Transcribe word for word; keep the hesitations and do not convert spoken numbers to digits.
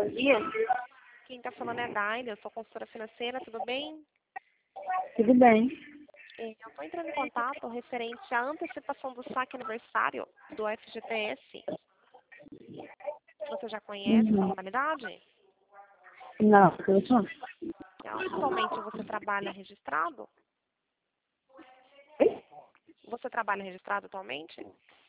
bom dia. Quem está falando é a Daila, eu sou consultora financeira, tudo bem? Tudo bem? É, Eu estou entrando em contato referente à antecipação do saque aniversário do F G T S. Você já conhece essa Uhum. modalidade? Não, eu sou. Atualmente você trabalha registrado? Você trabalha registrado atualmente?